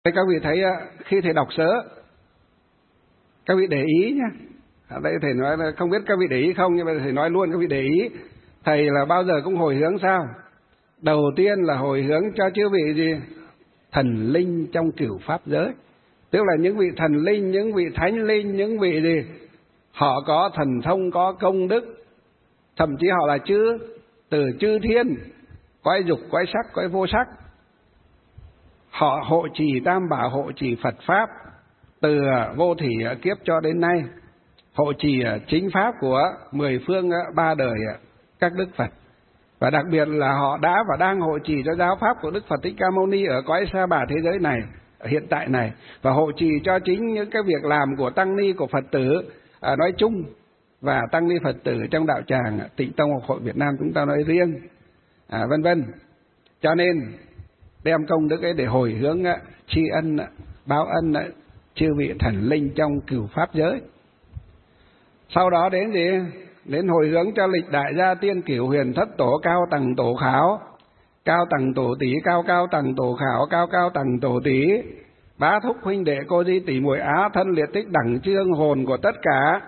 Các vị thấy khi thầy đọc sớ, các vị để ý nhé. Ở đây thầy nói là không biết các vị để ý không, nhưng mà thầy nói luôn các vị để ý. Thầy là bao giờ cũng hồi hướng sao? Đầu tiên là hồi hướng cho chư vị gì? Thần linh trong cửu pháp giới. Tức là những vị thần linh, những vị thánh linh, những vị gì? Họ có thần thông, có công đức. Thậm chí họ là từ chư thiên, quái dục, quái sắc, quái vô sắc. Họ hộ trì tam bảo, hộ trì Phật Pháp từ vô thủy kiếp cho đến nay, hộ trì chính pháp của 10 phương 3 đời các đức Phật. Và đặc biệt là họ đã và đang hộ trì cho giáo pháp của Đức Phật Thích Ca Mâu Ni ở cõi Sa Bà thế giới này, ở hiện tại này, và hộ trì cho chính những cái việc làm của tăng ni, của Phật tử nói chung, và tăng ni Phật tử trong đạo tràng Tịnh Tông Học Hội Việt Nam chúng ta nói riêng, vân vân. Cho nên đem công đức ấy để hồi hướng tri ân, báo ân chư vị thần linh trong cửu pháp giới. Sau đó đến gì? Đến hồi hướng cho lịch đại gia tiên cửu huyền thất tổ, cao tầng tổ khảo, cao tầng tổ tỷ, cao cao tầng tổ khảo, cao cao tầng tổ tỷ, bá thúc huynh đệ cô di tỷ muội á thân liệt tích đẳng chương hồn của tất cả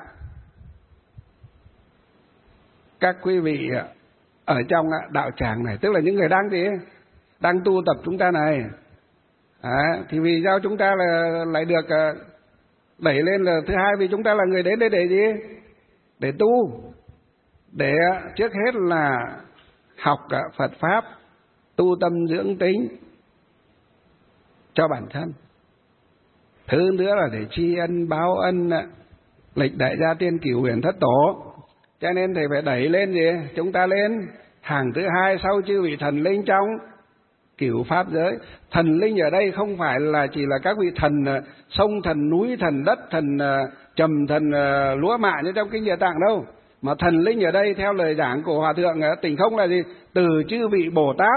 các quý vị ở trong đạo tràng này, tức là những người đang tu tập chúng ta này. Thì vì sao chúng ta lại được đẩy lên là thứ hai? Vì chúng ta là người đến đây để gì? Để tu, để trước hết là học Phật Pháp, tu tâm dưỡng tính cho bản thân. Thứ nữa là để tri ân báo ân lịch đại gia tiên cửu huyền thất tổ. Cho nên thầy phải đẩy lên gì? Chúng ta lên hàng thứ hai sau chư vị thần linh trong cửu pháp giới. Thần linh ở đây không phải là chỉ là các vị thần sông, thần núi, thần đất, thần trầm, thần lúa mạ như trong kinh Địa Tạng đâu. Mà thần linh ở đây theo lời giảng của Hòa Thượng Tỉnh Không là gì? Từ chư vị Bồ Tát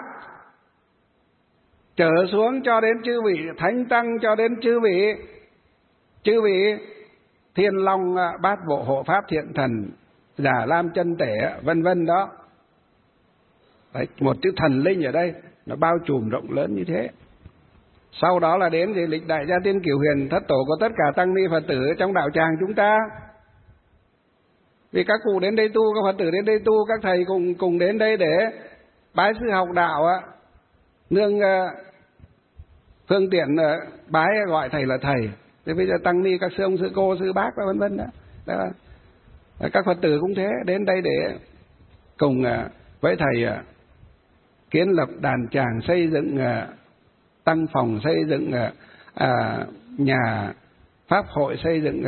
trở xuống cho đến chư vị Thánh Tăng, cho đến chư vị Thiên Long Bát Bộ Hộ Pháp Thiện Thần, Giả Lam Chân Tể, vân vân đó. Đấy, một chữ thần linh ở đây nó bao trùm rộng lớn như thế. Sau đó là đến thì lịch đại gia tiên cửu huyền thất tổ của tất cả tăng ni Phật tử trong đạo tràng chúng ta. Vì các cụ đến đây tu, các Phật tử đến đây tu, các thầy cùng đến đây để bái sư học đạo, nương phương tiện bái gọi thầy là thầy. Thế bây giờ tăng ni các sư ông, sư cô, sư bác vân vân đó. Các Phật tử cũng thế, đến đây để cùng với thầy kiến lập đàn tràng, xây dựng tăng phòng, xây dựng nhà pháp hội, xây dựng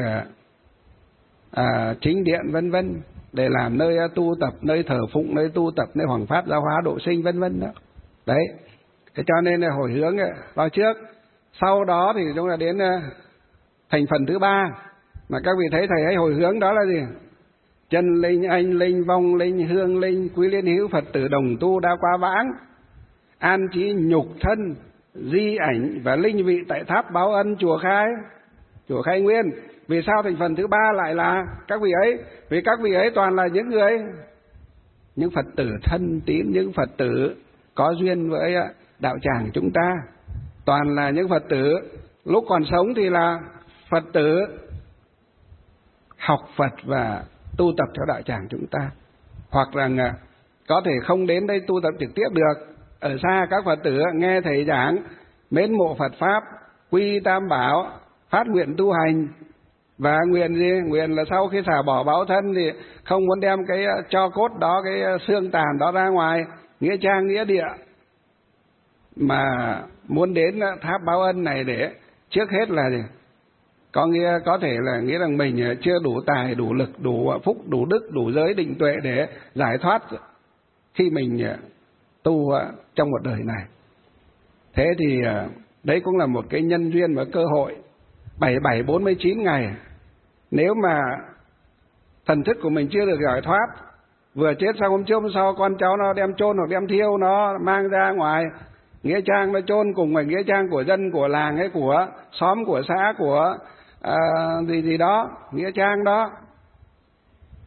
chính điện vân vân, để làm nơi tu tập, nơi thờ phụng, nơi tu tập, nơi hoằng pháp giáo hóa độ sinh vân vân đó. Đấy. Thế cho nên là hồi hướng vào trước. Sau đó thì chúng ta đến thành phần thứ ba mà các vị thấy thầy ấy hồi hướng, đó là gì? Chân linh, anh linh, vong linh, hương linh, quý liên hữu Phật tử đồng tu đa qua vãng, an trí nhục thân, di ảnh và linh vị tại tháp báo ân chùa Khai Nguyên. Vì sao thành phần thứ ba lại là các vị ấy? Vì các vị ấy toàn là những Phật tử thân tín, những Phật tử có duyên với đạo tràng chúng ta. Toàn là những Phật tử lúc còn sống thì là Phật tử học Phật và tu tập theo đạo tràng chúng ta, hoặc là có thể không đến đây tu tập trực tiếp được, ở xa các Phật tử nghe thầy giảng, mến mộ Phật Pháp, quy tam bảo, phát nguyện tu hành. Và nguyện gì? Nguyện là sau khi xả bỏ báo thân thì không muốn đem cái tro cốt đó, cái xương tàn đó ra ngoài nghĩa trang nghĩa địa, mà muốn đến tháp báo ân này để trước hết là gì? Có thể là nghĩa rằng mình chưa đủ tài, đủ lực, đủ phúc, đủ đức, đủ giới định tuệ để giải thoát khi mình tu trong một đời này. Thế thì đấy cũng là một cái nhân duyên và cơ hội. 47-49 ngày, nếu mà thần thức của mình chưa được giải thoát, vừa chết xong hôm trước hôm sau con cháu nó đem chôn hoặc đem thiêu, nó mang ra ngoài nghĩa trang nó chôn cùng với nghĩa trang của dân, của làng hay của xóm, của xã, của gì đó, nghĩa trang đó,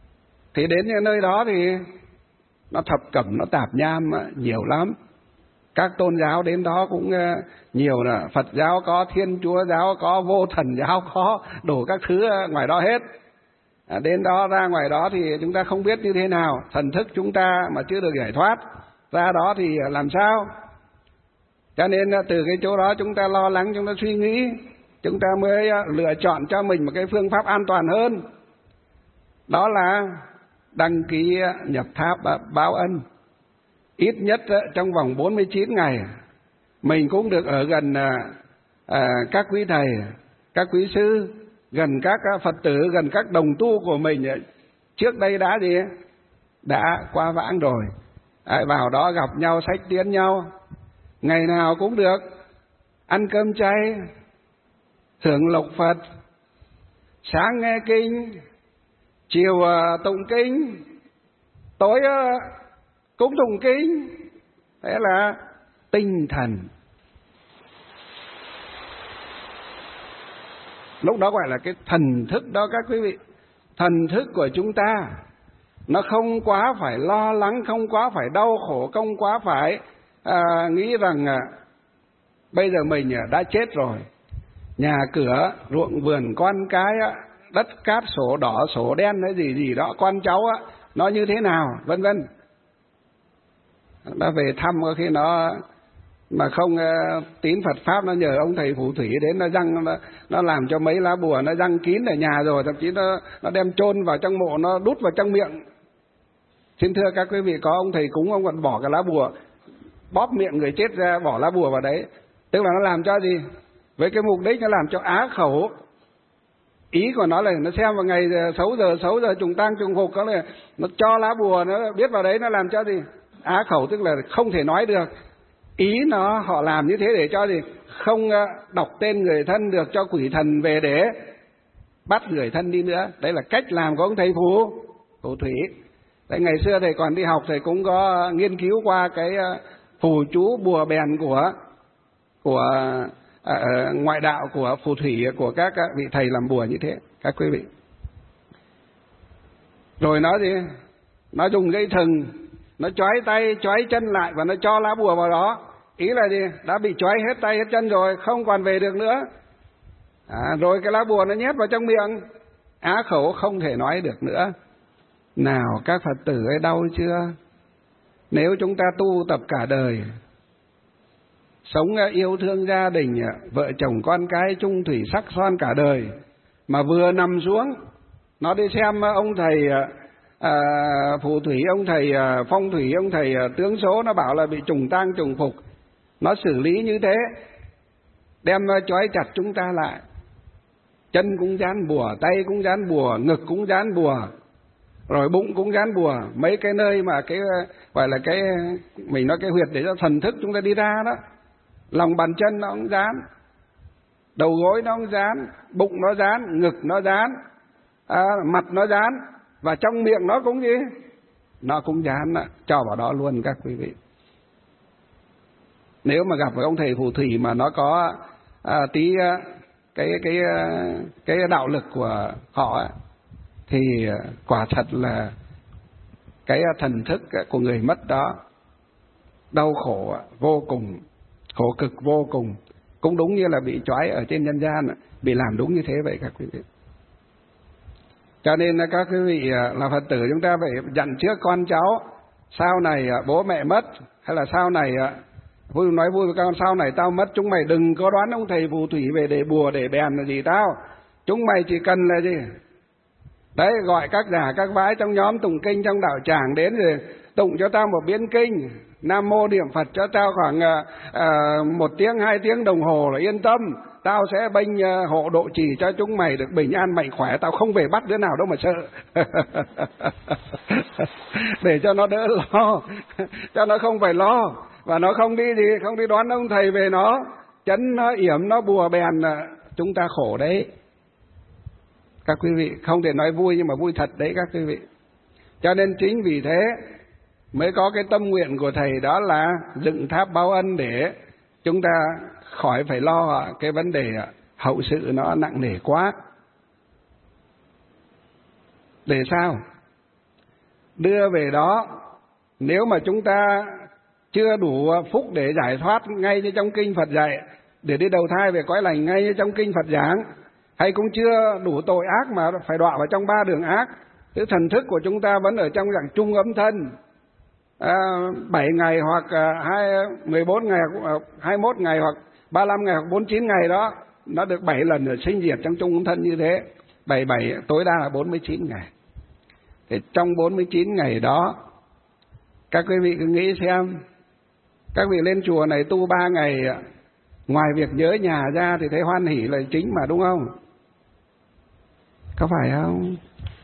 thì đến những nơi đó thì nó thập cẩm, nó tạp nham nhiều lắm. Các tôn giáo đến đó cũng nhiều, là Phật giáo có, Thiên Chúa giáo có, Vô Thần giáo có, đủ các thứ ngoài đó hết. Đến đó, ra ngoài đó thì chúng ta không biết như thế nào, thần thức chúng ta mà chưa được giải thoát, ra đó thì làm sao? Cho nên từ cái chỗ đó chúng ta lo lắng, chúng ta suy nghĩ, chúng ta mới lựa chọn cho mình một cái phương pháp an toàn hơn. Đó là đăng ký nhập tháp báo ân. Ít nhất trong vòng 49 ngày mình cũng được ở gần các quý thầy, các quý sư, gần các Phật tử, gần các đồng tu của mình trước đây đã gì? Đã qua vãng rồi. Vào đó gặp nhau, sách tiến nhau, ngày nào cũng được ăn cơm chay, hưởng lộc Phật, sáng nghe kinh, chiều tụng kinh, tối cũng tụng kinh. Thế là tinh thần. Lúc đó gọi là cái thần thức đó các quý vị. Thần thức của chúng ta nó không quá phải lo lắng, không quá phải đau khổ, không quá phải nghĩ rằng bây giờ mình đã chết rồi, nhà cửa, ruộng vườn, con cái, đất cát, sổ đỏ, sổ đen, cái gì đó, con cháu nó như thế nào, vân vân. Nó về thăm có khi nó mà không tín Phật Pháp, nó nhờ ông thầy phù thủy đến, nó răng, nó làm cho mấy lá bùa nó răng kín ở nhà rồi, thậm chí nó đem chôn vào trong mộ, nó đút vào trong miệng. Xin thưa các quý vị, có ông thầy cúng, ông còn bỏ cái lá bùa, bóp miệng người chết ra, bỏ lá bùa vào đấy. Tức là nó làm cho gì? Với cái mục đích nó làm cho á khẩu. Ý của nó là nó xem vào ngày xấu giờ trùng tang trùng phục, nó cho lá bùa, nó biết vào đấy, nó làm cho gì? Á khẩu, tức là không thể nói được. Ý nó họ làm như thế để cho gì? Không đọc tên người thân được, cho quỷ thần về để bắt người thân đi nữa. Đấy là cách làm của ông thầy phù thủy. Đấy, ngày xưa thầy còn đi học, thầy cũng có nghiên cứu qua cái phù chú bùa bèn của ngoại đạo, của phù thủy, của các vị thầy làm bùa như thế các quý vị. Rồi nó gì? Nó dùng dây thừng, nó trói tay trói chân lại và nó cho lá bùa vào đó. Ý là gì? Đã bị trói hết tay hết chân rồi, không còn về được nữa. Rồi cái lá bùa nó nhét vào trong miệng, á khẩu không thể nói được nữa. Nào các Phật tử ấy, đau chưa? Nếu chúng ta tu tập cả đời, sống yêu thương gia đình, vợ chồng con cái chung thủy sắc son cả đời, mà vừa nằm xuống, nó đi xem ông thầy phù thủy, ông thầy phong thủy, ông thầy tướng số, nó bảo là bị trùng tang trùng phục, nó xử lý như thế, đem trói chặt chúng ta lại, chân cũng dán bùa, tay cũng dán bùa, ngực cũng dán bùa, rồi bụng cũng dán bùa, mấy cái nơi mà cái gọi là cái mình nói cái huyệt để cho thần thức chúng ta đi ra đó, lòng bàn chân nó cũng dán, đầu gối nó cũng dán, bụng nó dán, ngực nó dán, mặt nó dán, và trong miệng nó cũng gì? Nó cũng dán, cho vào đó luôn các quý vị. Nếu mà gặp với ông thầy phù thủy mà nó có tí cái đạo lực của họ thì quả thật là cái thần thức của người mất đó đau khổ vô cùng, khổ cực vô cùng. Cũng đúng như là bị trói ở trên nhân gian, bị làm đúng như thế vậy các quý vị. Cho nên các quý vị là Phật tử, chúng ta phải dặn trước con cháu, sau này bố mẹ mất, hay là sau này nói vui với con, sau này tao mất, chúng mày đừng có đoán ông thầy phù thủy về để bùa để bèn là gì tao. Chúng mày chỉ cần là gì? Đấy, gọi các giả các vái trong nhóm tụng kinh trong đạo tràng đến rồi tụng cho tao một biến kinh, Nam Mô niệm Phật cho tao khoảng 1 tiếng 2 tiếng đồng hồ là yên tâm. Tao sẽ bênh hộ độ trì cho chúng mày được bình an mạnh khỏe, tao không về bắt đứa nào đâu mà sợ. Để cho nó đỡ lo, cho nó không phải lo, và nó không đi gì, không đi đoán ông thầy về nó chấn, nó yểm, nó bùa bèn, chúng ta khổ đấy. Các quý vị, không thể nói vui nhưng mà vui thật đấy các quý vị. Cho nên chính vì thế mới có cái tâm nguyện của thầy, đó là dựng tháp báo ân để chúng ta khỏi phải lo cái vấn đề hậu sự nó nặng nề quá. Để sao? Đưa về đó, nếu mà chúng ta chưa đủ phúc để giải thoát ngay như trong kinh Phật dạy, để đi đầu thai về cõi lành ngay như trong kinh Phật giảng, hay cũng chưa đủ tội ác mà phải đọa vào trong 3 đường ác. Cái thần thức của chúng ta vẫn ở trong dạng trung âm thân, 7 ngày hoặc 14 ngày hoặc 21 ngày hoặc 35 ngày hoặc 49 ngày đó, nó được 7 lần ở sinh diệt trong trung âm thân như thế. 77 tối đa là 49 ngày. Thì trong 49 ngày đó, các quý vị cứ nghĩ xem, các vị lên chùa này tu 3 ngày, ngoài việc nhớ nhà ra thì thấy hoan hỷ là chính mà, đúng không? Có phải không?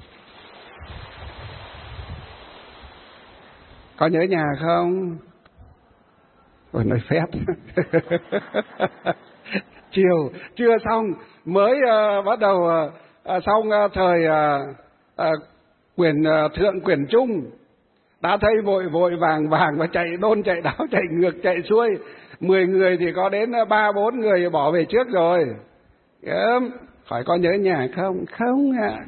Có nhớ nhà không? Ôi nói phét. Chiều chưa xong, mới bắt đầu xong thời quyền thượng quyền trung, đã thấy vội vội vàng vàng và chạy đôn chạy đáo chạy ngược chạy xuôi. 10 người thì có đến 3-4 người bỏ về trước rồi. Hỏi có nhớ nhà không? Không ạ.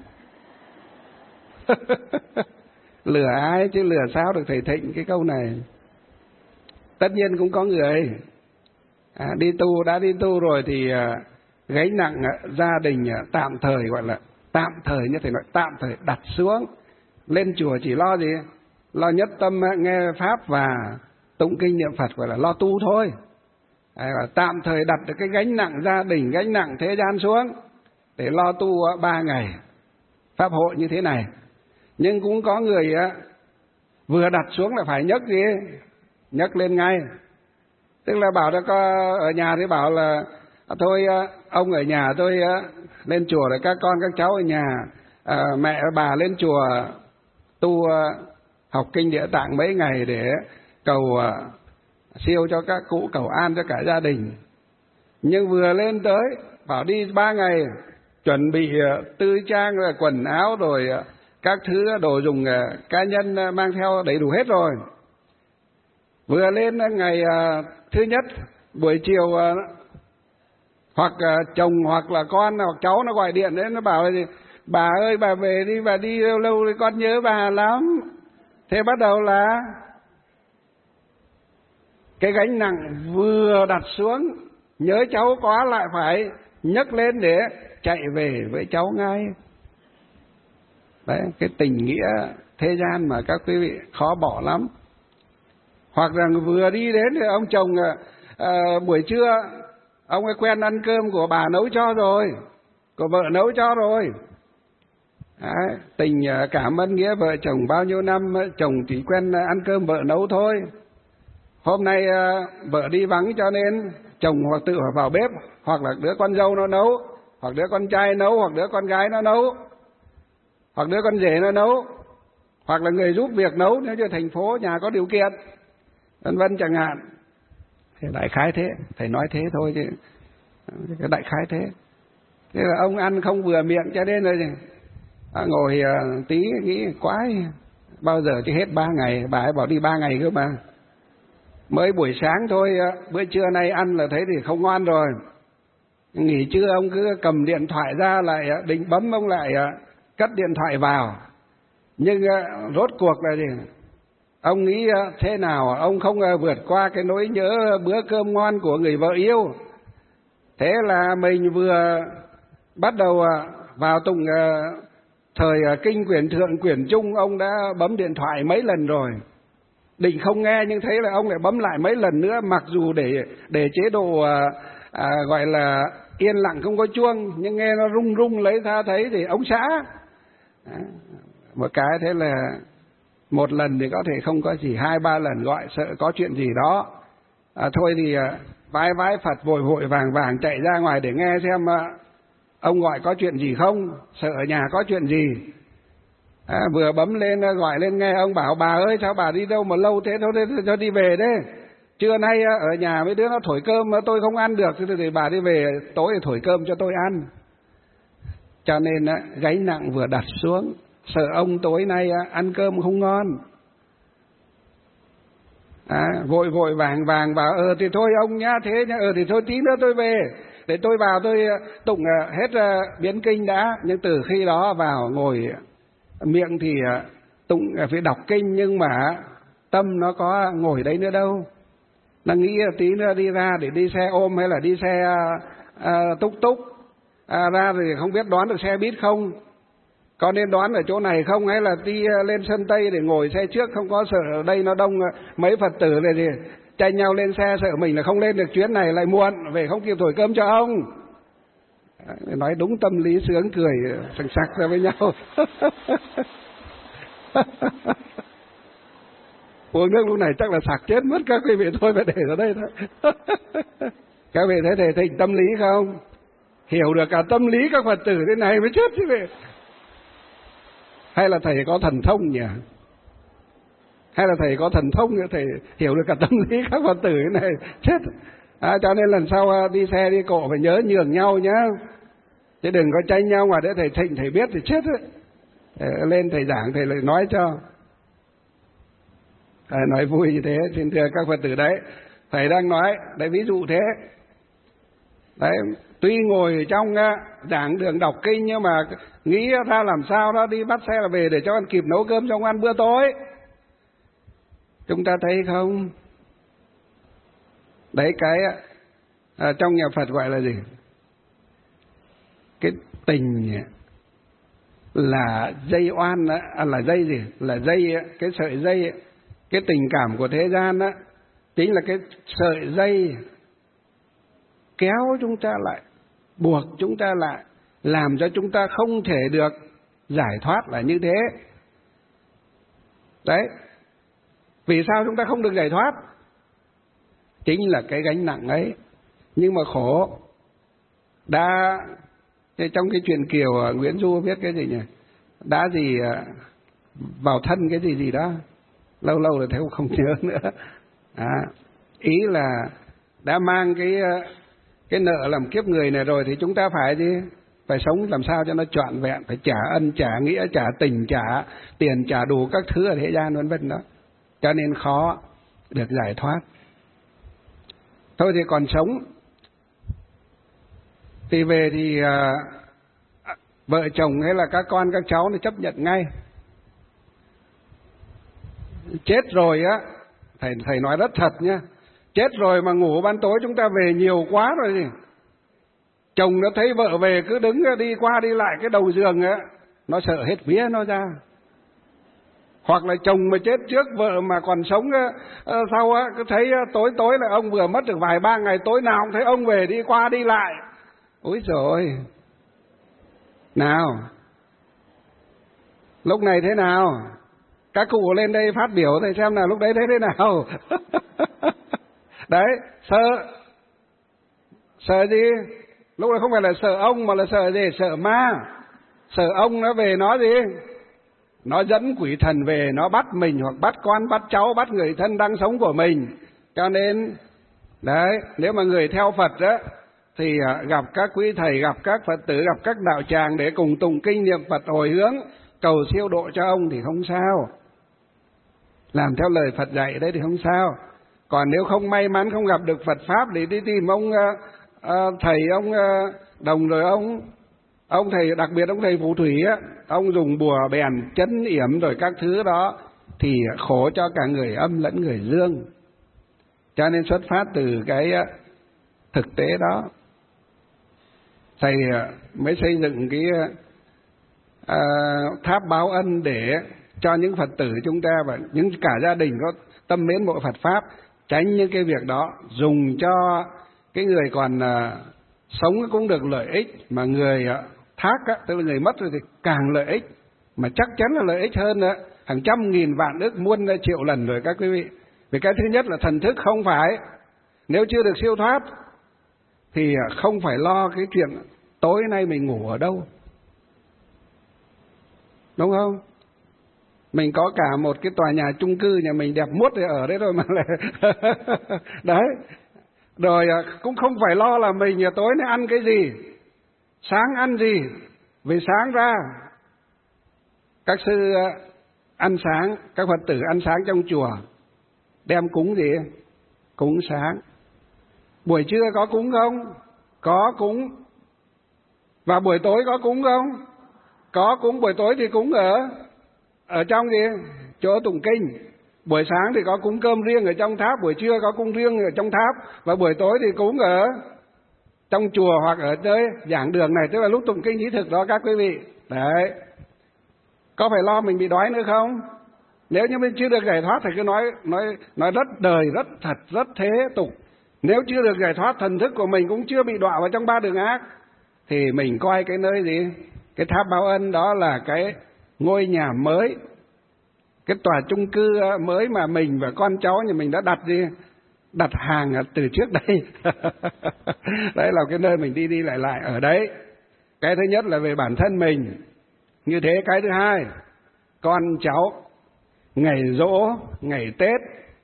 Lừa ai chứ lừa sao được thầy Thịnh cái câu này. Tất nhiên cũng có người đã đi tu rồi thì gánh nặng gia đình tạm thời, gọi là tạm thời, như thầy nói tạm thời đặt xuống. Lên chùa chỉ lo gì? Lo nhất tâm nghe pháp và tụng kinh niệm Phật, gọi là lo tu thôi. Tạm thời đặt được cái gánh nặng gia đình, gánh nặng thế gian xuống để lo tu 3 ngày pháp hội như thế này. Nhưng cũng có người vừa đặt xuống là phải nhấc gì? Nhấc lên ngay. Tức là bảo cho ở nhà thì bảo là thôi ông ở nhà, tôi lên chùa để các con các cháu ở nhà, mẹ bà lên chùa tu học kinh Địa Tạng mấy ngày để cầu siêu cho các cụ, cầu an cho cả gia đình. Nhưng vừa lên tới bảo đi 3 ngày, chuẩn bị tư trang rồi quần áo rồi các thứ đồ dùng cá nhân mang theo đầy đủ hết rồi. Vừa lên ngày thứ nhất buổi chiều, hoặc chồng hoặc là con hoặc cháu nó gọi điện đến, nó bảo là gì? Bà ơi bà về đi, bà đi lâu lâu thì con nhớ bà lắm. Thế bắt đầu là cái gánh nặng vừa đặt xuống, nhớ cháu quá lại phải nhấc lên để chạy về với cháu ngay. Đấy, cái tình nghĩa thế gian mà các quý vị khó bỏ lắm. Hoặc rằng vừa đi đến thì ông chồng buổi trưa ông ấy quen ăn cơm của bà nấu cho rồi, của vợ nấu cho rồi. Đấy, tình cảm ơn nghĩa vợ chồng bao nhiêu năm, chồng chỉ quen ăn cơm vợ nấu thôi. Hôm nay vợ đi vắng cho nên chồng hoặc tự vào bếp, hoặc là đứa con dâu nó nấu, hoặc đứa con trai nấu, hoặc đứa con gái nó nấu, hoặc đứa con rể nó nấu, hoặc là người giúp việc nấu nếu như thành phố nhà có điều kiện, vân vân chẳng hạn. Thì đại khái thế, thầy nói thế thôi chứ cái đại khái thế. Thế là ông ăn không vừa miệng cho nên là ngồi tí nghĩ quái, bao giờ chứ hết 3 ngày, bà ấy bảo đi 3 ngày cơ mà. Mới buổi sáng thôi, bữa trưa nay ăn là thấy thì không ngon rồi. Nghỉ trưa ông cứ cầm điện thoại ra lại định bấm, ông lại cất điện thoại vào. Nhưng rốt cuộc là gì? Ông nghĩ thế nào ông không vượt qua cái nỗi nhớ bữa cơm ngon của người vợ yêu. Thế là mình vừa bắt đầu vào tụng thời kinh quyển thượng quyển trung, ông đã bấm điện thoại mấy lần rồi. Định không nghe nhưng thấy là ông lại bấm lại mấy lần nữa, mặc dù để chế độ gọi là yên lặng không có chuông, nhưng nghe nó rung rung lấy ra thấy thì ông xã. Một cái thế là một lần thì có thể không có gì, 2-3 lần gọi sợ có chuyện gì đó. Thôi thì vái Phật vội vội vàng vàng chạy ra ngoài để nghe xem ông gọi có chuyện gì không, sợ ở nhà có chuyện gì. Vừa bấm lên gọi lên nghe ông bảo bà ơi sao bà đi đâu mà lâu thế, thôi cho đi về đấy. Trưa nay ở nhà mấy đứa nó thổi cơm mà tôi không ăn được, thì bà đi về, tối thì thổi cơm cho tôi ăn. Cho nên gánh nặng vừa đặt xuống, sợ ông tối nay ăn cơm không ngon. Vội vội vàng vàng bảo thì thôi ông nhá, thế nhá, thì thôi tí nữa tôi về, để tôi vào tôi tụng hết biến kinh đã. Nhưng từ khi đó vào ngồi miệng thì tụng phải đọc kinh, nhưng mà tâm nó có ngồi đấy nữa đâu. Nó nghĩ tí nữa đi ra để đi xe ôm hay là đi xe túc túc, ra thì không biết đón được xe buýt không, có nên đón ở chỗ này không, hay là đi lên sân Tây để ngồi xe trước, không có sợ ở đây nó đông mấy Phật tử này thì tranh nhau lên xe, sợ mình là không lên được chuyến này lại muộn về không kịp thổi cơm cho ông. Nói đúng tâm lý sướng cười sằng sặc ra với nhau. Uống nước lúc này chắc là sặc chết mất các quý vị, thôi phải để ở đây thôi. Các vị thấy thầy Thịnh tâm lý không? Hiểu được cả tâm lý các Phật tử thế này mới chết chứ vậy. Hay là thầy có thần thông nhỉ? Hay là thầy có thần thông thầy hiểu được cả tâm lý các Phật tử thế này chết. Cho nên lần sau đi xe đi cộ phải nhớ nhường nhau nhá, chứ đừng có tranh nhau mà để thầy Thịnh thầy biết thì chết ấy. Lên thầy giảng thầy lại nói cho. Nói vui như thế. Xin thưa các Phật tử, đấy thầy đang nói đấy, ví dụ thế đấy. Tuy ngồi trong giảng đường đọc kinh nhưng mà nghĩ ra làm sao đó đi bắt xe là về để cho ăn kịp nấu cơm cho ông ăn bữa tối. Chúng ta thấy không? Đấy cái trong nhà Phật gọi là gì? Cái tình là dây oan đó, là dây gì? Là dây, cái sợi dây, cái tình cảm của thế gian đó chính là cái sợi dây kéo chúng ta lại, buộc chúng ta lại, làm cho chúng ta không thể được giải thoát là như thế. Đấy. Vì sao chúng ta không được giải thoát? Chính là cái gánh nặng ấy. Nhưng mà khổ. Trong cái chuyện Kiều Nguyễn Du viết cái gì nhỉ? Đã gì vào thân cái gì đó. Lâu lâu rồi thấy không nhớ nữa. Ý là đã mang cái nợ làm kiếp người này rồi thì chúng ta phải gì? Phải sống làm sao cho nó trọn vẹn, phải trả ân, trả nghĩa, trả tình, trả tiền, trả đủ các thứ ở thế gian vân vân đó. Cho nên khó được giải thoát. Thôi thì còn sống thì về thì vợ chồng hay là các con các cháu thì chấp nhận ngay. Chết rồi á, thầy nói rất thật nhá, chết rồi mà ngủ ban tối chúng ta về nhiều quá rồi gì, chồng nó thấy vợ về cứ đứng đi qua đi lại cái đầu giường á, nó sợ hết vía nó ra. Hoặc là chồng mà chết trước vợ mà còn sống sau á, cứ thấy tối là ông vừa mất được vài ba ngày, tối nào cũng thấy ông về đi qua đi lại. Úi rồi nào, lúc này thế nào? Các cụ lên đây phát biểu thầy xem nào, lúc đấy thấy thế nào? Đấy, sợ gì? Lúc đó không phải là sợ ông mà là sợ gì? Sợ ma. Sợ ông nó về nó gì? Nó dẫn quỷ thần về, nó bắt mình hoặc bắt con, bắt cháu, bắt người thân đang sống của mình. Cho nên đấy, nếu mà người theo Phật đó thì gặp các quý thầy, gặp các Phật tử, gặp các đạo tràng để cùng tụng kinh niệm Phật hồi hướng cầu siêu độ cho ông thì không sao. Làm theo lời Phật dạy đấy thì không sao. Còn nếu không may mắn không gặp được Phật Pháp thì đi tìm ông thầy, ông Đồng, rồi ông thầy, đặc biệt ông thầy phù thủy á, ông dùng bùa bèn chấn yểm rồi các thứ đó thì khổ cho cả người âm lẫn người dương. Cho nên xuất phát từ cái thực tế đó, thầy mới xây dựng cái tháp báo ân để cho những Phật tử chúng ta và những cả gia đình có tâm mến mộ Phật Pháp tránh những cái việc đó, dùng cho cái người còn sống cũng được lợi ích, mà người thác á, tức là người mất rồi thì càng lợi ích, mà chắc chắn là lợi ích hơn nữa, hàng trăm nghìn vạn ức muôn triệu lần rồi các quý vị. Vì cái thứ nhất là thần thức không phải, nếu chưa được siêu thoát thì không phải lo cái chuyện tối nay mình ngủ ở đâu, đúng không? Mình có cả một cái tòa nhà chung cư nhà mình đẹp muốt thì ở đấy rồi mà lại đấy. Rồi cũng không phải lo là mình tối nay ăn cái gì, sáng ăn gì. Vì sáng ra các sư ăn sáng, các Phật tử ăn sáng trong chùa, đem cúng gì? Cúng sáng. Buổi trưa có cúng không? Có cúng. Và buổi tối có cúng không? Có cúng. Buổi tối thì cúng ở trong gì? Chỗ tụng kinh. Buổi sáng thì có cúng cơm riêng ở trong tháp, buổi trưa có cúng riêng ở trong tháp, và buổi tối thì cúng ở trong chùa hoặc ở nơi giảng đường này, tức là lúc tụng kinh trí thực đó các quý vị. Đấy. Có phải lo mình bị đói nữa không? Nếu như mình chưa được giải thoát thì cứ nói rất đời, rất thật, rất thế tục. Nếu chưa được giải thoát, thần thức của mình cũng chưa bị đọa vào trong ba đường ác, thì mình coi cái nơi gì? Cái tháp báo ân đó là cái ngôi nhà mới, cái tòa chung cư mới mà mình và con cháu nhà mình đã đặt hàng từ trước đây. Đấy là cái nơi mình đi lại ở đấy. Cái thứ nhất là về bản thân mình như thế. Cái thứ hai, con cháu, ngày giỗ, ngày Tết,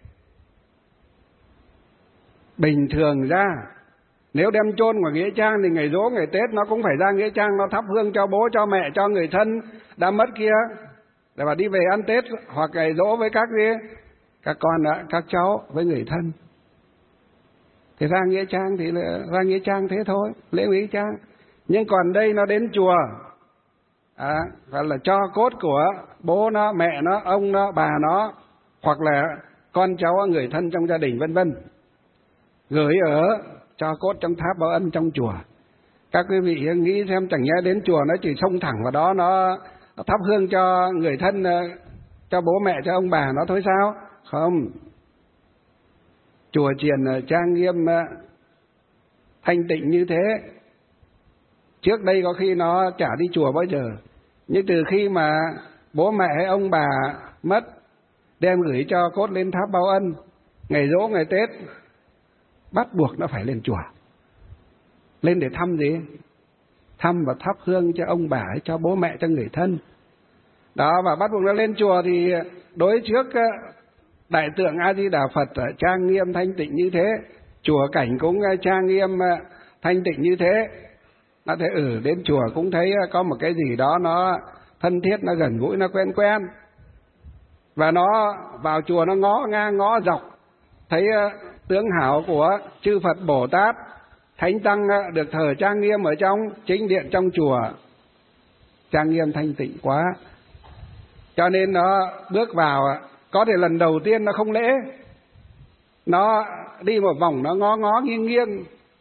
bình thường ra nếu đem chôn vào nghĩa trang thì ngày giỗ ngày Tết nó cũng phải ra nghĩa trang, nó thắp hương cho bố cho mẹ cho người thân đã mất kia, để mà đi về ăn Tết hoặc ngày giỗ với các con các cháu với người thân. Thì ra nghĩa trang thì ra nghĩa trang thế thôi, lễ nghĩa trang. Nhưng còn đây nó đến chùa, gọi là cho cốt của bố nó, mẹ nó, ông nó, bà nó, hoặc là con cháu người thân trong gia đình vân vân, gửi ở cho cốt trong tháp báo ân trong chùa. Các quý vị nghĩ xem, chẳng nhẽ đến chùa nó chỉ xông thẳng vào đó nó thắp hương cho người thân, cho bố mẹ, cho ông bà nó thôi sao? Không. Chùa chiền trang nghiêm thanh tịnh như thế, trước đây có khi nó chả đi chùa bao giờ, nhưng từ khi mà bố mẹ hay ông bà mất, đem gửi cho cốt lên tháp báo ân, ngày giỗ ngày Tết bắt buộc nó phải lên chùa. Lên để thăm gì? Thăm và thắp hương cho ông bà, cho bố mẹ, cho người thân đó. Và bắt buộc nó lên chùa thì đối trước đại tượng A Di Đà Phật trang nghiêm thanh tịnh như thế, chùa cảnh cũng trang nghiêm thanh tịnh như thế, nó thấy đến chùa cũng thấy có một cái gì đó nó thân thiết, nó gần gũi, nó quen quen. Và nó vào chùa nó ngó ngang ngó dọc, thấy tướng hảo của chư Phật Bồ Tát, thánh tăng được thờ trang nghiêm ở trong chính điện trong chùa, trang nghiêm thanh tịnh quá. Cho nên nó bước vào, có thể lần đầu tiên nó không lễ, nó đi một vòng nó ngó ngó nghiêng nghiêng.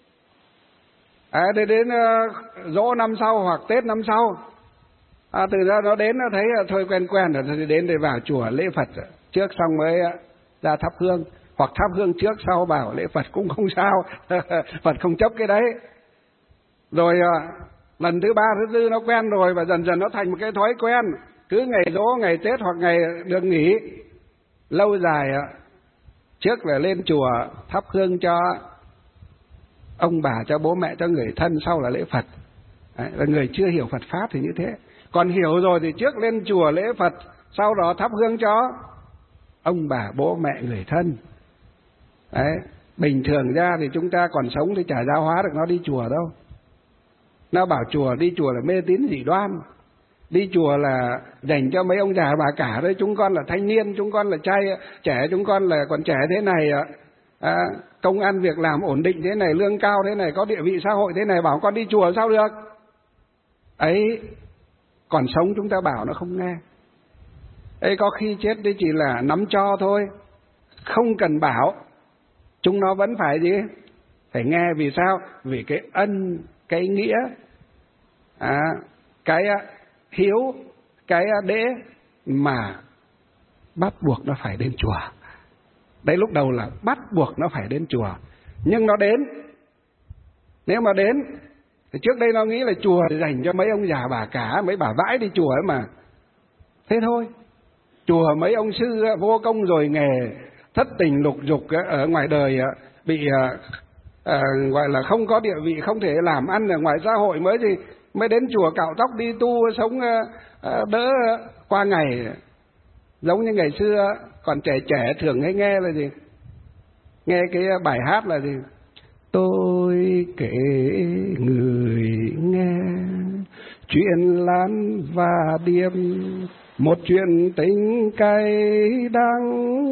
Đến giỗ năm sau hoặc Tết năm sau, từ ra nó đến nó thấy thôi quen quen rồi, thì đến để vào chùa lễ Phật trước xong mới ra thắp hương, hoặc thắp hương trước sau vào lễ Phật cũng không sao. Phật không chấp cái đấy. Rồi lần thứ ba thứ tư nó quen rồi, và dần dần nó thành một cái thói quen, cứ ngày giỗ ngày Tết hoặc ngày được nghỉ lâu dài, trước là lên chùa thắp hương cho ông bà, cho bố mẹ, cho người thân, sau là lễ Phật. Đấy, là người chưa hiểu Phật pháp thì như thế. Còn hiểu rồi thì trước lên chùa lễ Phật, sau đó thắp hương cho ông bà, bố mẹ, người thân. Đấy, bình thường ra thì chúng ta còn sống thì chả giáo hóa được nó đi chùa đâu. Nó bảo chùa, đi chùa là mê tín dị đoan, đi chùa là dành cho mấy ông già bà cả đấy. Chúng con là thanh niên, chúng con là trai trẻ, chúng con là còn trẻ thế này, công ăn việc làm ổn định thế này, lương cao thế này, có địa vị xã hội thế này, bảo con đi chùa sao được. Ấy, còn sống chúng ta bảo nó không nghe. Ấy, có khi chết đấy chỉ là nắm cho thôi, không cần bảo, chúng nó vẫn phải gì? Phải nghe. Vì sao? Vì cái ân, cái nghĩa, cái hiếu, cái đễ mà bắt buộc nó phải đến chùa. Đấy, lúc đầu là bắt buộc nó phải đến chùa, nhưng nó đến. Nếu mà đến thì trước đây nó nghĩ là chùa dành cho mấy ông già bà cả, mấy bà vãi đi chùa ấy mà. Thế thôi. Chùa mấy ông sư vô công rồi nghề, thất tình lục dục ở ngoài đời, bị gọi là không có địa vị, không thể làm ăn ở ngoài xã hội, mới đến chùa cạo tóc đi tu sống đỡ qua ngày. Giống như ngày xưa còn trẻ trẻ thường hay nghe là gì? Nghe cái bài hát là gì? Tôi kể người nghe chuyện Lan và Điềm, một chuyện tình cay đắng.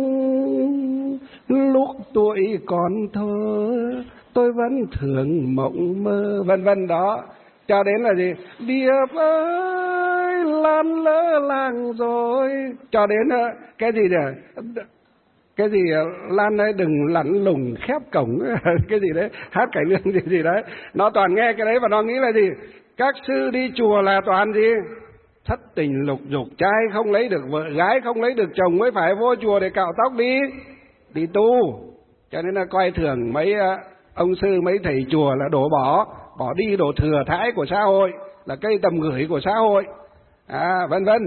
Lúc tuổi còn thơ tôi vẫn thường mộng mơ, vân vân đó. Cho đến là gì? Điệp ơi, Lan lỡ làng rồi. Cho đến cái gì nhỉ? cái gì Lan ơi đừng lặn lùng khép cổng cái gì đấy, hát cải lương gì đấy, nó toàn nghe cái đấy và nó nghĩ là gì? Các sư đi chùa là toàn gì? Thất tình lục dục, trai không lấy được vợ, gái không lấy được chồng mới phải vô chùa để cạo tóc đi tu. Cho nên là coi thường mấy ông sư, mấy thầy chùa là đổ bỏ đi, đổ thừa thãi của xã hội, là cây tầm gửi của xã hội, vân vân.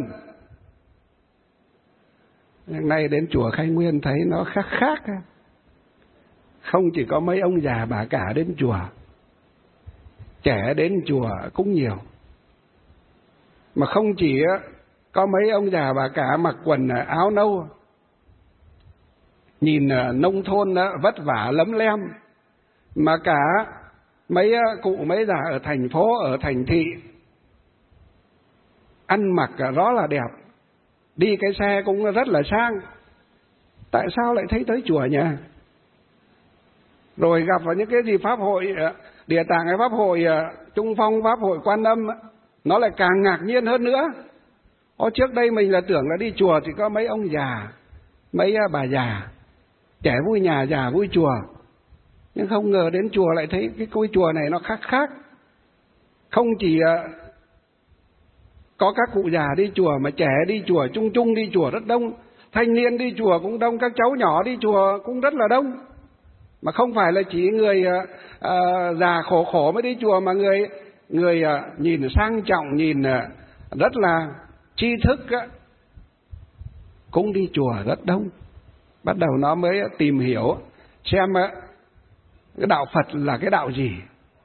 Nay đến chùa Khai Nguyên thấy nó khác. Không chỉ có mấy ông già bà cả đến chùa, trẻ đến chùa cũng nhiều. Mà không chỉ có mấy ông già bà cả mặc quần áo nâu, nhìn nông thôn vất vả lấm lem, mà cả mấy cụ mấy già ở thành phố, ở thành thị, ăn mặc rõ là đẹp, đi cái xe cũng rất là sang. Tại sao lại thấy tới chùa nhỉ? Rồi gặp vào những cái gì pháp hội Địa Tạng, hay pháp hội Trung Phong, pháp hội Quan Âm, nó lại càng ngạc nhiên hơn nữa. Trước đây mình là tưởng là đi chùa thì có mấy ông già, mấy bà già, trẻ vui nhà già vui chùa. Nhưng không ngờ đến chùa lại thấy cái ngôi chùa này nó khác. Không chỉ có các cụ già đi chùa, mà trẻ đi chùa, trung đi chùa rất đông, thanh niên đi chùa cũng đông, các cháu nhỏ đi chùa cũng rất là đông. Mà không phải là chỉ người già khổ mới đi chùa, mà người nhìn sang trọng, nhìn rất là tri thức cũng đi chùa rất đông. Bắt đầu nó mới tìm hiểu xem cái đạo Phật là cái đạo gì.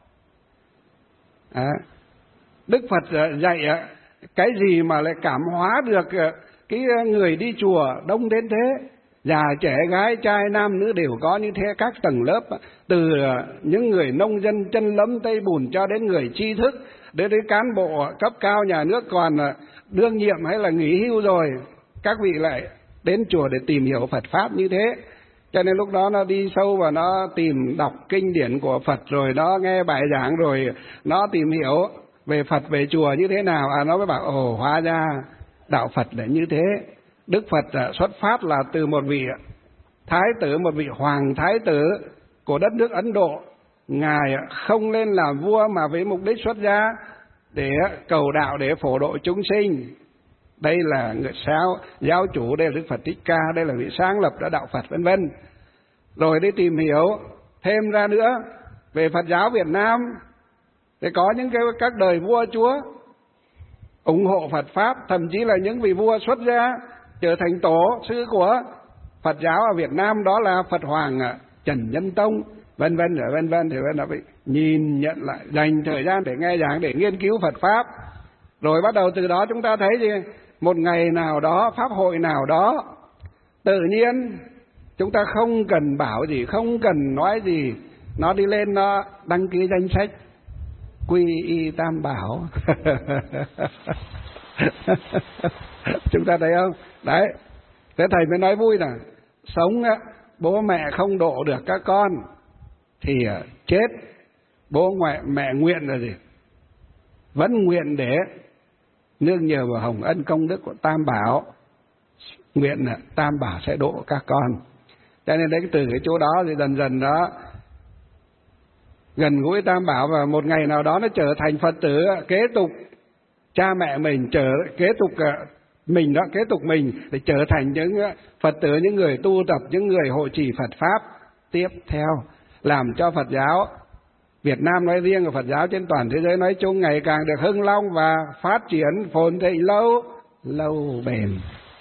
Đức Phật dạy cái gì mà lại cảm hóa được cái người đi chùa đông đến thế. Già trẻ gái trai nam nữ đều có như thế, các tầng lớp, từ những người nông dân chân lấm tay bùn cho đến người tri thức, đến cán bộ cấp cao nhà nước còn đương nhiệm hay là nghỉ hưu rồi, các vị lại đến chùa để tìm hiểu Phật pháp như thế. Cho nên lúc đó nó đi sâu và nó tìm đọc kinh điển của Phật, rồi nó nghe bài giảng, rồi nó tìm hiểu về Phật, về chùa như thế nào. Nó mới bảo hóa ra đạo Phật là như thế. Đức Phật xuất phát là từ một vị thái tử, một vị hoàng thái tử của đất nước Ấn Độ. Ngài không lên làm vua mà với mục đích xuất gia để cầu đạo, để phổ độ chúng sinh. Đây là người giáo chủ, đây là Đức Phật Thích Ca, đây là vị sáng lập ra đạo Phật, vân vân. Rồi đi tìm hiểu thêm ra nữa về Phật giáo Việt Nam, để có những các đời vua chúa ủng hộ Phật pháp, thậm chí là những vị vua xuất gia trở thành tổ sư của Phật giáo ở Việt Nam, đó là Phật Hoàng Trần Nhân Tông, vân vân thì nó phải nhìn nhận lại, dành thời gian để nghe giảng, để nghiên cứu Phật pháp. Rồi bắt đầu từ đó chúng ta thấy gì? Một ngày nào đó, pháp hội nào đó, tự nhiên chúng ta không cần bảo gì, không cần nói gì, nó đi lên, nó đăng ký danh sách Quy Y Tam Bảo. Chúng ta thấy không? Đấy, thế thầy mới nói vui là sống bố mẹ không độ được các con thì chết. Bố mẹ nguyện là gì? Vẫn nguyện để nương nhờ vào hồng ân công đức của Tam Bảo, nguyện là Tam Bảo sẽ độ các con. Cho nên đấy, từ cái chỗ đó thì dần dần nó gần gũi Tam Bảo, và một ngày nào đó nó trở thành Phật tử kế tục cha mẹ mình, kế tục mình đó, kế tục mình để trở thành những Phật tử, những người tu tập, những người hộ trì Phật pháp tiếp theo, làm cho Phật giáo Việt Nam nói riêng và Phật giáo trên toàn thế giới nói chung ngày càng được hưng long và phát triển phồn thịnh lâu bền.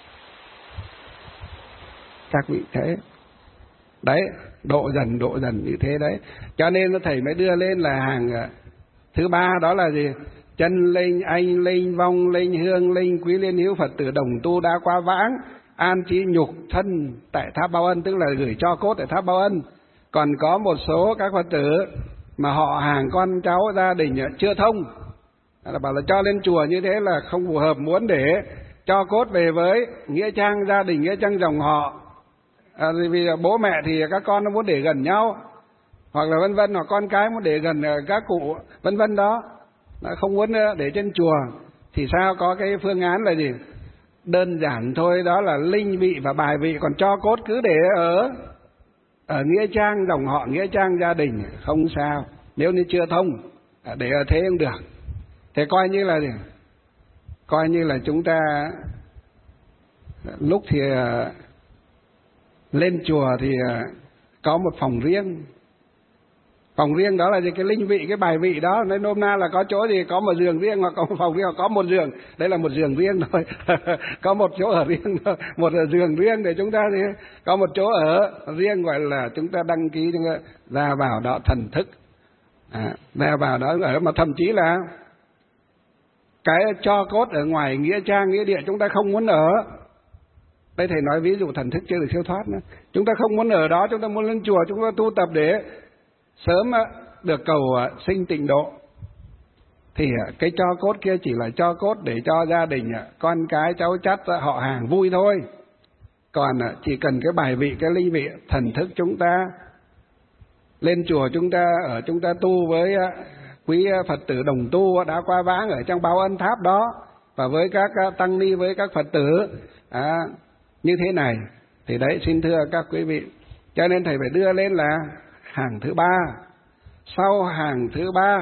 Các vị thế đấy, độ dần như thế đấy. Cho nên thầy mới đưa lên là hàng thứ ba, đó là gì? Chân linh, anh linh, vong linh, hương linh, quý liên hữu Phật tử đồng tu đã qua vãng, an trí nhục thân tại tháp Báo Ân, tức là gửi cho cốt tại tháp Báo Ân. Còn có một số các Phật tử mà họ hàng con cháu gia đình chưa thông, là bảo là cho lên chùa như thế là không phù hợp, muốn để cho cốt về với nghĩa trang gia đình, nghĩa trang dòng họ. Vì bố mẹ thì các con nó muốn để gần nhau, hoặc là vân vân, hoặc con cái muốn để gần các cụ vân vân đó, không muốn để trên chùa. Thì sao? Có cái phương án là gì? đơn giản thôi, đó là linh vị và bài vị, còn tro cốt cứ để ở nghĩa trang dòng họ, nghĩa trang gia đình không sao, nếu như chưa thông để ở thế cũng được. Thế coi như là gì? Coi như là chúng ta lúc thì lên chùa thì có một phòng riêng. Phòng riêng đó là gì? Cái linh vị, cái bài vị đó, nên nôm na là có chỗ gì có một giường riêng, hoặc có một phòng riêng, hoặc có một giường, đấy là một giường riêng thôi. Có một chỗ ở riêng thôi, một giường riêng để chúng ta thì có một chỗ ở riêng, gọi là chúng ta đăng ký, chúng ta ra vào đó thần thức, ra vào đó ở. Mà thậm chí là cái cho cốt ở ngoài nghĩa trang, nghĩa địa chúng ta không muốn ở. Đây thầy nói ví dụ thần thức chưa được siêu thoát nữa, chúng ta không muốn ở đó, chúng ta muốn lên chùa, chúng ta tu tập để sớm được cầu sinh tịnh độ, thì cái cho cốt kia chỉ là cho cốt để cho gia đình, con cái, cháu chắt, họ hàng vui thôi. Còn chỉ cần cái bài vị, cái linh vị, thần thức chúng ta lên chùa, chúng ta tu với quý Phật tử đồng tu đã qua vãng ở trong báo ân tháp đó, và với các tăng ni, với các Phật tử như thế này, thì đấy, xin thưa các quý vị, cho nên thầy phải đưa lên là hàng thứ ba. Sau hàng thứ ba,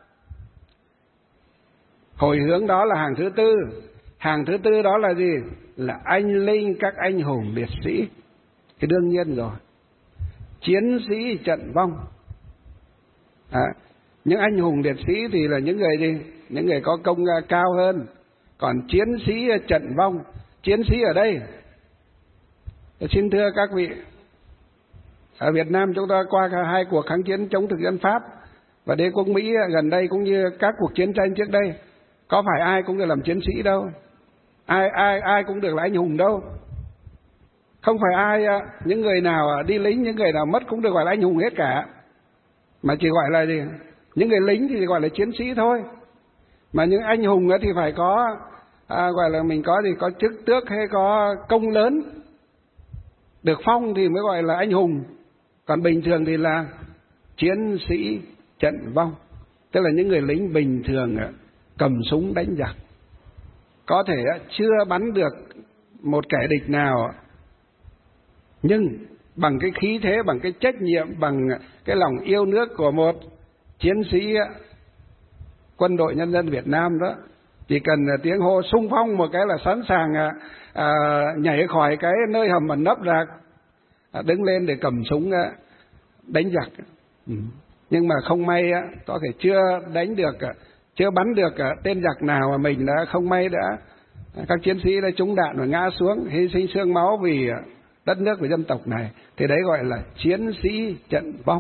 hồi hướng đó là hàng thứ tư. Hàng thứ tư đó là gì? Là anh linh các anh hùng liệt sĩ. Thì đương nhiên rồi, chiến sĩ trận vong. Những anh hùng liệt sĩ thì là những người gì? Những người có công cao hơn. Còn chiến sĩ trận vong, chiến sĩ ở đây, xin thưa các vị, ở Việt Nam chúng ta qua hai cuộc kháng chiến chống thực dân Pháp và đế quốc Mỹ gần đây, cũng như các cuộc chiến tranh trước đây, có phải ai cũng được làm chiến sĩ đâu, ai cũng được là anh hùng đâu. Không phải ai, những người nào đi lính, những người nào mất cũng được gọi là anh hùng hết cả, mà chỉ gọi là gì? Những người lính thì gọi là chiến sĩ thôi. Mà những anh hùng thì phải có gọi là mình có gì, có chức tước hay có công lớn, được phong thì mới gọi là anh hùng. Còn bình thường thì là chiến sĩ trận vong, tức là những người lính bình thường cầm súng đánh giặc, có thể chưa bắn được một kẻ địch nào, nhưng bằng cái khí thế, bằng cái trách nhiệm, bằng cái lòng yêu nước của một chiến sĩ quân đội nhân dân Việt Nam đó, chỉ cần tiếng hô xung phong một cái là sẵn sàng nhảy khỏi cái nơi hầm ẩn nấp ra, đứng lên để cầm súng đánh giặc. Nhưng mà không may có thể chưa đánh được, chưa bắn được tên giặc nào, mà mình đã không may các chiến sĩ đã trúng đạn và ngã xuống, hy sinh xương máu vì đất nước và dân tộc này, thì đấy gọi là chiến sĩ trận vong.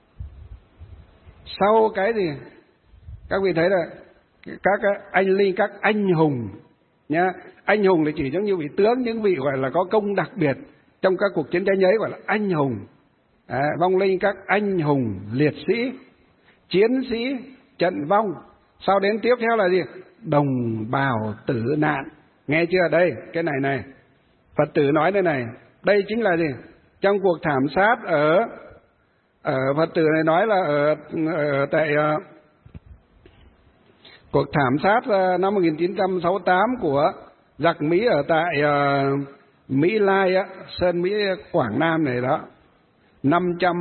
Sau cái gì các vị thấy là các anh linh, các anh hùng nhá. Anh hùng thì chỉ giống như vị tướng, những vị gọi là có công đặc biệt trong các cuộc chiến tranh ấy, gọi là anh hùng. Vong linh các anh hùng liệt sĩ, chiến sĩ trận vong. Sau đến tiếp theo là gì? Đồng bào tử nạn. Nghe chưa? Đây, cái này Phật tử nói đây này, đây chính là gì? Trong cuộc thảm sát ở Phật tử này nói là ở tại cuộc thảm sát năm 1968 của giặc Mỹ ở tại Mỹ Lai Sơn Mỹ Quảng Nam này đó, 500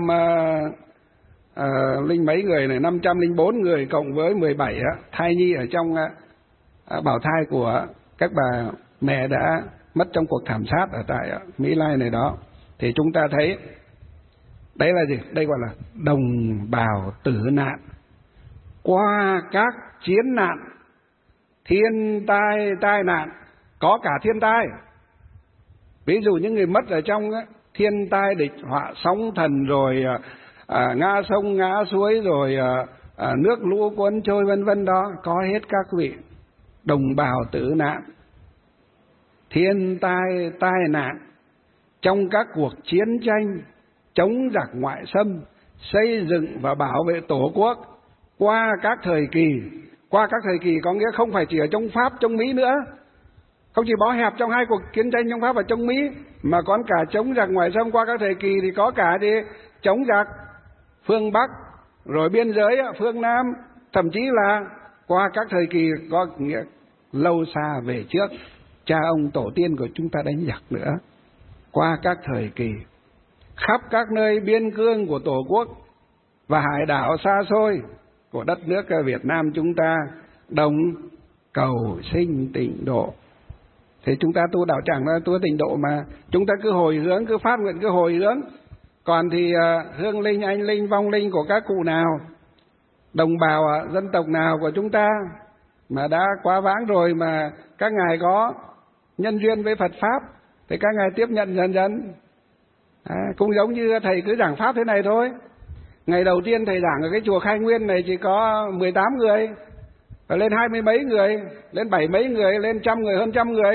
linh mấy người này, 504 người cộng với 17 thai nhi ở trong bào thai của các bà mẹ đã mất trong cuộc thảm sát ở tại Mỹ Lai này đó. Thì chúng ta thấy đấy là gì? Đây gọi là đồng bào tử nạn. Qua các chiến nạn, thiên tai nạn, có cả thiên tai. Ví dụ những người mất ở trong thiên tai địch họa, sóng thần, rồi ngã sông ngã suối, rồi nước lũ cuốn trôi vân vân đó, có hết các vị. Đồng bào tử nạn, thiên tai nạn trong các cuộc chiến tranh chống giặc ngoại xâm, xây dựng và bảo vệ Tổ quốc qua các thời kỳ. Qua các thời kỳ có nghĩa không phải chỉ ở trong Pháp, trong Mỹ nữa, không chỉ bó hẹp trong hai cuộc chiến tranh trong Pháp và trong Mỹ, mà còn cả chống giặc ngoại xâm qua các thời kỳ, thì có cả đi chống giặc phương Bắc, rồi biên giới phương Nam, thậm chí là qua các thời kỳ có nghĩa lâu xa về trước. cha ông tổ tiên của chúng ta đánh giặc nữa. Qua các thời kỳ, khắp các nơi biên cương của Tổ quốc và hải đảo xa xôi của đất nước Việt Nam chúng ta đồng cầu sinh tịnh độ. Thì chúng ta tu đạo tràng là tu tịnh độ mà. Chúng ta cứ hồi hướng, cứ phát nguyện, cứ hồi hướng. Còn thì hương linh, anh linh, vong linh của các cụ nào, đồng bào dân tộc nào của chúng ta mà đã quá vãng rồi, mà các ngài có nhân duyên với Phật Pháp, thì các ngài tiếp nhận dần dần. Cũng giống như thầy cứ giảng Pháp thế này thôi. Ngày đầu tiên thầy giảng ở cái chùa Khai Nguyên này chỉ có 18 người, và lên 20 mấy người, lên 7 mấy người, lên 100 người, hơn 100 người.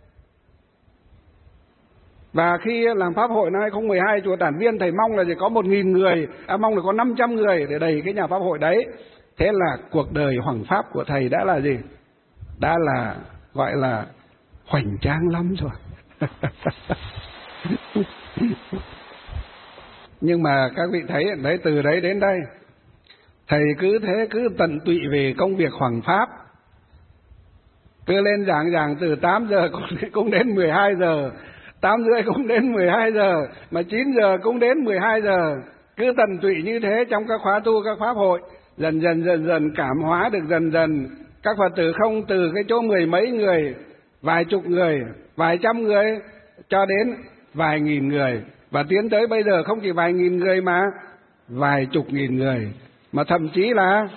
Và khi làm Pháp hội năm 2012 chùa Tản Viên, thầy mong là chỉ có 1.000 người, mong là có 500 người để đầy cái nhà Pháp hội đấy. Thế là cuộc đời hoằng Pháp của thầy đã là gì? Đã là gọi là hoành tráng lắm rồi. Nhưng mà các vị thấy đấy, từ đấy đến đây thầy cứ thế, cứ tận tụy về công việc hoằng Pháp, cứ lên giảng từ 8 giờ cũng đến 12 giờ, 8 rưỡi cũng đến 12 giờ, mà 9 giờ cũng đến 12 giờ. Cứ tận tụy như thế trong các khóa tu, các pháp hội, dần dần cảm hóa được dần dần các Phật tử, không từ cái chỗ 10 mấy người, vài chục người, vài trăm người, cho đến vài nghìn người. Và tiến tới bây giờ không chỉ vài nghìn người mà vài chục nghìn người, mà thậm chí là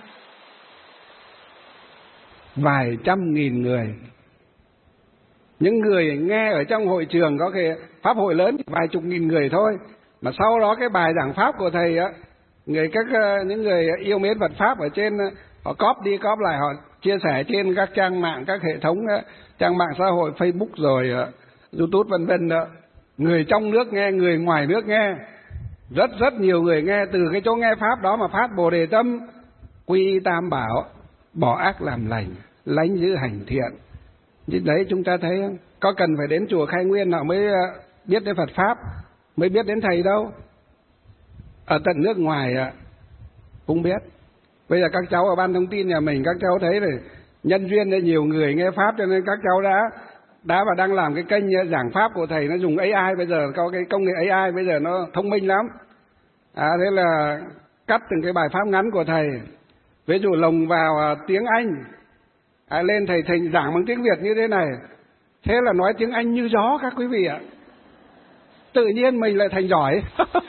vài trăm nghìn người. Những người nghe ở trong hội trường có cái pháp hội lớn vài chục nghìn người thôi, mà sau đó cái bài giảng pháp của thầy á, những người yêu mến Phật Pháp ở trên, họ cóp đi cóp lại, họ chia sẻ trên các trang mạng, các hệ thống trang mạng xã hội, Facebook rồi YouTube vân vân đó. Người trong nước nghe, người ngoài nước nghe, rất nhiều người nghe. Từ cái chỗ nghe pháp đó mà phát Bồ Đề tâm, quy y Tam Bảo, bỏ ác làm lành, lánh giữ hành thiện. Chứ đấy, chúng ta thấy không? Có cần phải đến chùa Khai Nguyên họ mới biết đến Phật Pháp, mới biết đến thầy đâu. Ở tận nước ngoài cũng biết. Bây giờ các cháu ở ban thông tin nhà mình, các cháu thấy rồi, nhân duyên để nhiều người nghe pháp, cho nên các cháu đã và đang làm cái kênh giảng pháp của thầy. Nó dùng AI, bây giờ có cái công nghệ AI bây giờ nó thông minh lắm. Thế là cắt từng cái bài pháp ngắn của thầy, ví dụ lồng vào tiếng Anh, lên thầy giảng bằng tiếng Việt như thế này, thế là nói tiếng Anh như gió các quý vị ạ. Tự nhiên mình lại thành giỏi.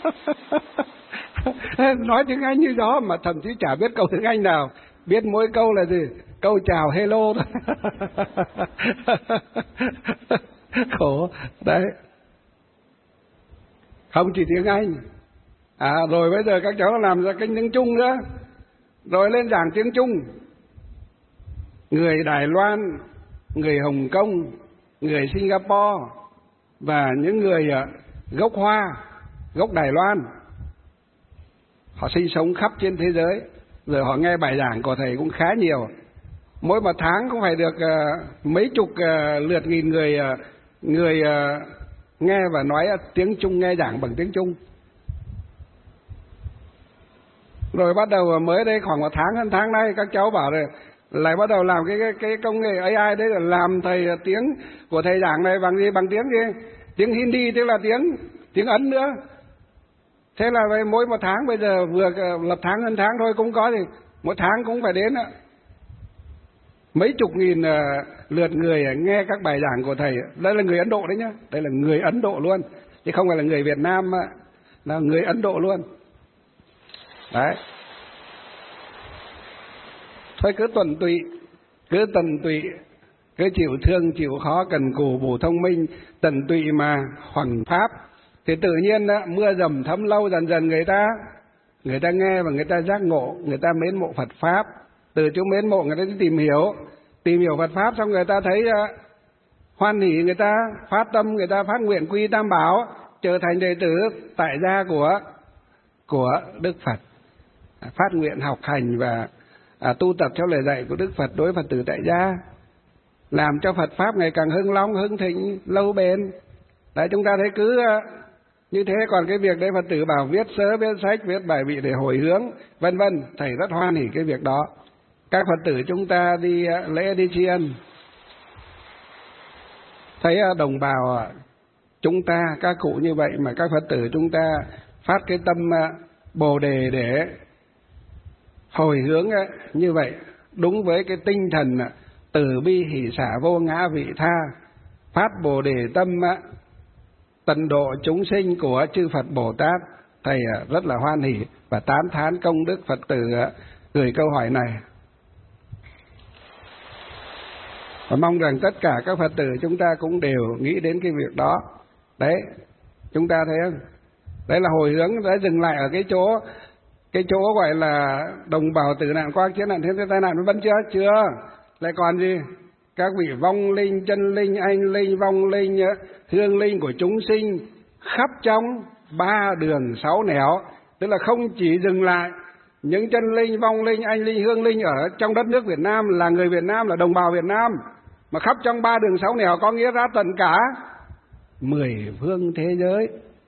Nói tiếng Anh như gió mà thậm chí chả biết câu tiếng Anh nào, biết mỗi câu là gì? Câu chào hello thôi. Khổ đấy. Không chỉ tiếng Anh, rồi bây giờ các cháu làm ra kênh tiếng Trung nữa, rồi lên giảng tiếng Trung. Người Đài Loan, người Hồng Kông, người Singapore và những người gốc Hoa, gốc Đài Loan, họ sinh sống khắp trên thế giới, rồi họ nghe bài giảng của thầy cũng khá nhiều. Mỗi một tháng cũng phải được mấy chục lượt nghìn người nghe và nói tiếng Trung, nghe giảng bằng tiếng Trung. Rồi bắt đầu mới đây khoảng một tháng, hơn tháng nay, các cháu bảo rồi lại bắt đầu làm cái công nghệ AI đấy, là làm thầy tiếng của thầy giảng này bằng gì? Bằng tiếng gì? Tiếng Hindi, tức là tiếng Ấn nữa. Thế là mỗi một tháng, bây giờ vừa lập tháng hơn tháng thôi, cũng có thì một tháng cũng phải đến mấy chục nghìn lượt người nghe các bài giảng của thầy. Đây là người Ấn Độ đấy nhá, đây là người Ấn Độ luôn, chứ không phải là người Việt Nam, là người Ấn Độ luôn. Đấy. Thôi cứ tận tụy, cứ chịu thương, chịu khó, cần cù, bù thông minh, tận tụy mà hoằng pháp, thì tự nhiên mưa dầm thấm lâu, dần dần người ta nghe và người ta giác ngộ, người ta mến mộ Phật Pháp. Từ chỗ mến mộ người ta tìm hiểu Phật Pháp, xong người ta thấy hoan hỷ, người ta phát tâm, người ta phát nguyện quy Tam Bảo, trở thành đệ tử tại gia của Đức Phật, phát nguyện học hành và tu tập theo lời dạy của Đức Phật đối Phật tử tại gia, làm cho Phật Pháp ngày càng hưng long, hưng thịnh, lâu bền. Đấy, chúng ta thấy cứ như thế. Còn cái việc đấy Phật tử bảo viết sớ, viết sách, viết bài vị để hồi hướng vân vân, thầy rất hoan hỉ cái việc đó. Các Phật tử chúng ta đi lễ, đi tri ân, thấy đồng bào chúng ta, các cụ như vậy mà các Phật tử chúng ta phát cái tâm Bồ Đề để hồi hướng như vậy, đúng với cái tinh thần từ bi hỷ xả vô ngã vị tha, phát Bồ Đề tâm tận độ chúng sinh của chư Phật Bồ Tát. Thầy rất là hoan hỷ và tán thán công đức Phật tử gửi câu hỏi này. Và mong rằng tất cả các Phật tử chúng ta cũng đều nghĩ đến cái việc đó. Đấy, chúng ta thấy không? Đấy là hồi hướng đã dừng lại ở cái chỗ gọi là đồng bào tử nạn qua chiến nạn thiên tai nạn vân chưa? Chưa. Lại còn gì? Các vị vong linh, chân linh, anh linh, vong linh, hương linh của chúng sinh khắp trong 3 đường 6 nẻo. Tức là không chỉ dừng lại những chân linh, vong linh, anh linh, hương linh ở trong đất nước Việt Nam, là người Việt Nam, là đồng bào Việt Nam, mà khắp trong 3 đường 6 nẻo có nghĩa ra tận cả 10 phương thế giới.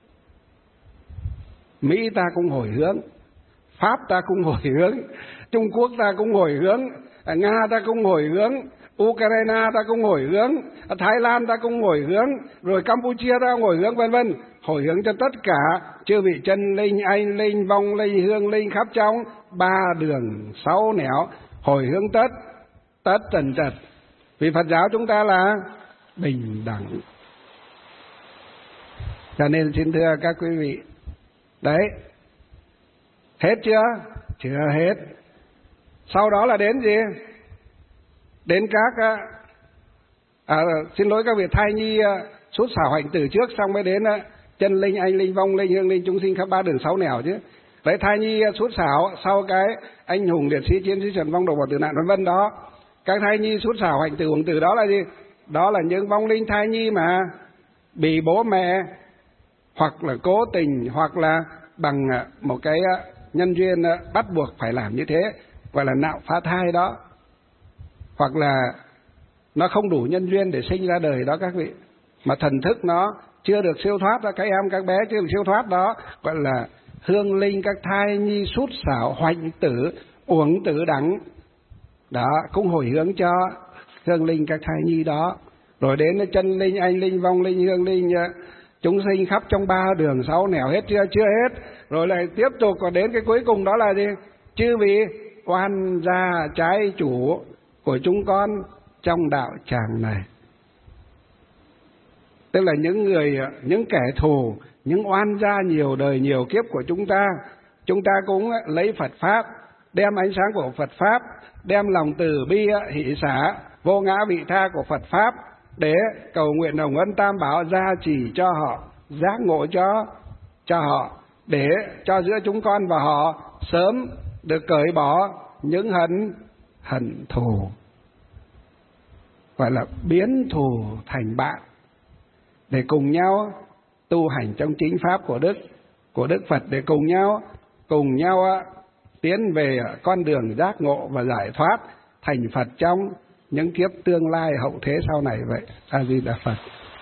Mỹ ta cũng hồi hướng, Pháp ta cũng hồi hướng, Trung Quốc ta cũng hồi hướng, Nga ta cũng hồi hướng, Ukraine ta cũng hồi hướng, Thái Lan ta cũng hồi hướng, rồi Campuchia ta cũng hồi hướng, vân vân. Hồi hướng cho tất cả chư vị chân linh, anh linh, vong linh, hương linh khắp trong 3 đường 6 nẻo, hồi hướng tất tần tật. Vì Phật giáo chúng ta là bình đẳng. Cho nên xin thưa các quý vị, đấy, hết chưa? Chưa hết. Sau đó là đến gì? Đến các xin lỗi các vị thai nhi sút xảo hạnh tử trước, xong mới đến chân linh, anh linh, vong linh, hương linh, chúng sinh khắp 3 đường 6 nẻo chứ. Đấy, thai nhi sút xảo sau cái anh hùng liệt sĩ, chiến sĩ trần vong độc vào tử nạn vân vân đó. Các thai nhi sút xảo hạnh tử uổng tử đó là gì? Đó là những vong linh thai nhi mà bị bố mẹ hoặc là cố tình hoặc là bằng một cái nhân duyên bắt buộc phải làm như thế, gọi là nạo phá thai đó, hoặc là nó không đủ nhân duyên để sinh ra đời đó các vị, mà thần thức nó chưa được siêu thoát đó, các em các bé chưa được siêu thoát đó, gọi là hương linh các thai nhi sút xảo hoạnh tử uổng tử đẳng đó, cũng hồi hướng cho hương linh các thai nhi đó. Rồi đến chân linh, anh linh, vong linh, hương linh, chúng sinh khắp trong 3 đường 6 nẻo. Hết chưa? Chưa hết. Rồi lại tiếp tục còn đến cái cuối cùng đó là gì? Chư vị oan gia trái chủ của chúng con trong đạo tràng này. Tức là những kẻ thù, những oan gia nhiều đời nhiều kiếp của chúng ta cũng lấy Phật Pháp, đem ánh sáng của Phật Pháp, đem lòng từ bi hỷ xả vô ngã vị tha của Phật Pháp để cầu nguyện Hồng Ân Tam Bảo gia trì cho họ, giác ngộ cho họ, để cho giữa chúng con và họ sớm được cởi bỏ những hận thù, gọi là biến thù thành bạn, để cùng nhau tu hành trong chính pháp của Đức Phật, để cùng nhau tiến về con đường giác ngộ và giải thoát thành Phật trong những kiếp tương lai hậu thế sau này vậy. A Di Đà Phật.